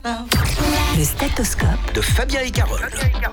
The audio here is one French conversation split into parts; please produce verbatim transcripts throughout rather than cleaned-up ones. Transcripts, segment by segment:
Le stéthoscope de Fabien et Carole.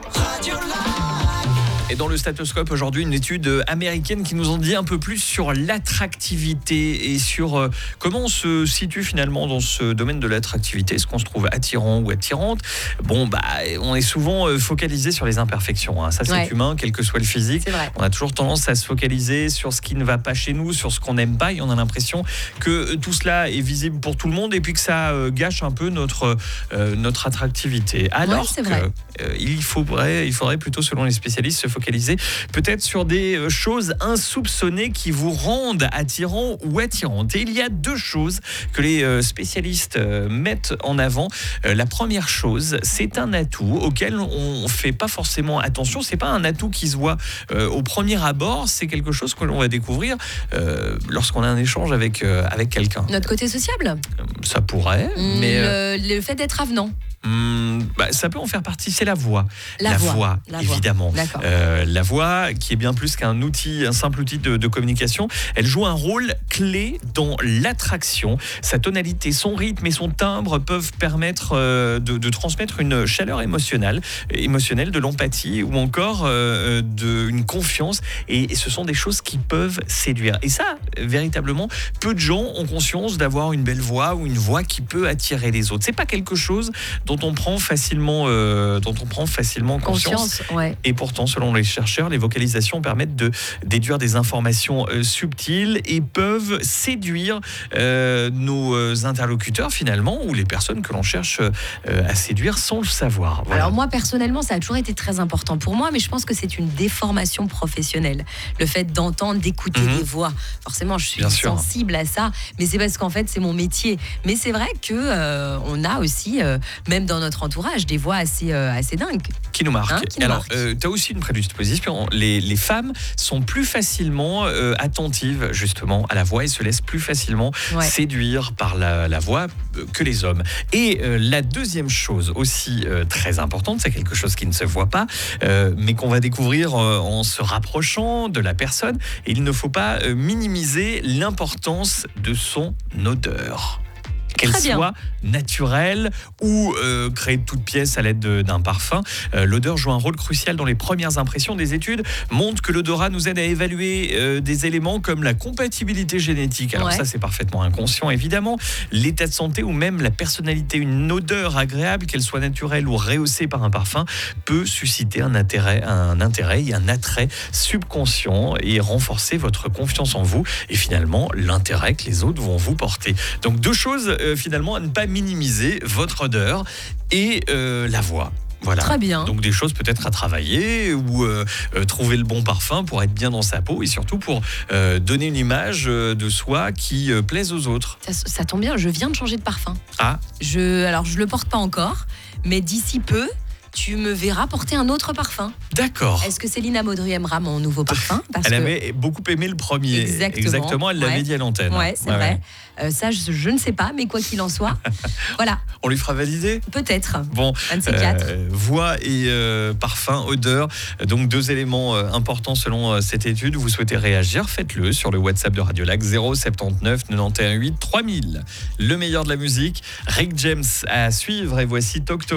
Et dans le stéthoscope aujourd'hui, une étude américaine qui nous en dit un peu plus sur l'attractivité et sur euh, comment on se situe finalement dans ce domaine de l'attractivité. Est-ce qu'on se trouve attirant ou attirante ? Bon, bah, on est souvent euh, focalisé sur les imperfections. Hein. Ça, c'est Ouais. humain, quel que soit le physique. C'est vrai. On a toujours tendance à se focaliser sur ce qui ne va pas chez nous, sur ce qu'on n'aime pas. Et on a l'impression que tout cela est visible pour tout le monde et puis que ça euh, gâche un peu notre, euh, notre attractivité. Alors Ouais, c'est vrai. que euh, il faudrait, il faudrait plutôt, selon les spécialistes, se focaliser peut-être sur des choses insoupçonnées qui vous rendent attirant ou attirante. Et il y a deux choses que les spécialistes mettent en avant. La première chose, c'est un atout auquel on ne fait pas forcément attention. C'est pas un atout qui se voit euh, au premier abord. C'est quelque chose que l'on va découvrir euh, lorsqu'on a un échange avec, euh, avec quelqu'un. Notre côté sociable, Ça pourrait, Mmh, mais... euh, le, le fait d'être avenant. Hum, bah, ça peut en faire partie, c'est la voix. La voix, la voix. évidemment. D'accord. Euh, la voix, qui est bien plus qu'un outil, un simple outil de, de communication, elle joue un rôle clé dans l'attraction. Sa tonalité, son rythme et son timbre peuvent permettre euh, de, de transmettre une chaleur émotionnelle, émotionnelle de l'empathie ou encore euh, de, une confiance. Et, et ce sont des choses qui peuvent séduire. Et ça, véritablement, peu de gens ont conscience d'avoir une belle voix ou une voix qui peut attirer les autres. C'est pas quelque chose dont on prend facilement, euh, dont on prend facilement conscience. Conscience, ouais. Et pourtant, selon les chercheurs, les vocalisations permettent de déduire des informations euh, subtiles et peuvent séduire euh, nos euh, interlocuteurs finalement, ou les personnes que l'on cherche euh, à séduire sans le savoir. Voilà. Alors moi, personnellement, ça a toujours été très important pour moi, mais je pense que c'est une déformation professionnelle. Le fait d'entendre, d'écouter Mhm. des voix. Forcément, je suis Bien sûr. sensible à ça, mais c'est parce qu'en fait, c'est mon métier. Mais c'est vrai que euh, on a aussi, euh, même dans notre entourage, des voix assez, euh, assez dingues. Qui nous marque. Hein, qui nous Alors, marque. euh, tu as aussi une prédisposition. Les, les femmes sont plus facilement euh, attentives justement à la voix et se laissent plus facilement Ouais. séduire par la, la voix euh, que les hommes. Et euh, la deuxième chose aussi euh, très importante, c'est quelque chose qui ne se voit pas, euh, mais qu'on va découvrir euh, en se rapprochant de la personne. Et il ne faut pas euh, minimiser l'importance de son odeur. Qu'elle Très bien. soit naturelle ou euh, créée de toutes pièces à l'aide de- d'un parfum. Euh, l'odeur joue un rôle crucial dans les premières impressions. Des études montrent que l'odorat nous aide à évaluer euh, des éléments comme la compatibilité génétique. Alors Ouais. ça, c'est parfaitement inconscient, évidemment. L'état de santé ou même la personnalité. Une odeur agréable, qu'elle soit naturelle ou rehaussée par un parfum, peut susciter un intérêt, un intérêt et un attrait subconscient et renforcer votre confiance en vous et finalement l'intérêt que les autres vont vous porter. Donc deux choses euh, finalement à ne pas minimiser, votre odeur et euh, la voix. Voilà. Très bien. Donc des choses peut-être à travailler ou euh, euh, trouver le bon parfum pour être bien dans sa peau et surtout pour euh, donner une image euh, de soi qui euh, plaise aux autres. Ça, ça tombe bien, je viens de changer de parfum. Ah, Je, alors, je le porte pas encore, mais d'ici peu, tu me verras porter un autre parfum. d'accord. Est-ce que Célina Maudry aimera mon nouveau parfum? Parce Elle que- avait beaucoup aimé le premier. Exactement. Exactement, elle l'avait Ouais. dit à l'antenne. Ouais, c'est Ouais, vrai. ouais. Euh, ça, je, je ne sais pas, mais quoi qu'il en soit, voilà, On lui fera valider. peut-être. Bon, Un de ces quatre. euh, voix et euh, parfum, odeur, donc deux éléments euh, importants selon euh, cette étude. Vous souhaitez réagir, faites-le sur le WhatsApp de Radio Lac zéro sept neuf neuf un huit trois mille. Le meilleur de la musique, Rick James à suivre et voici Talk Talk.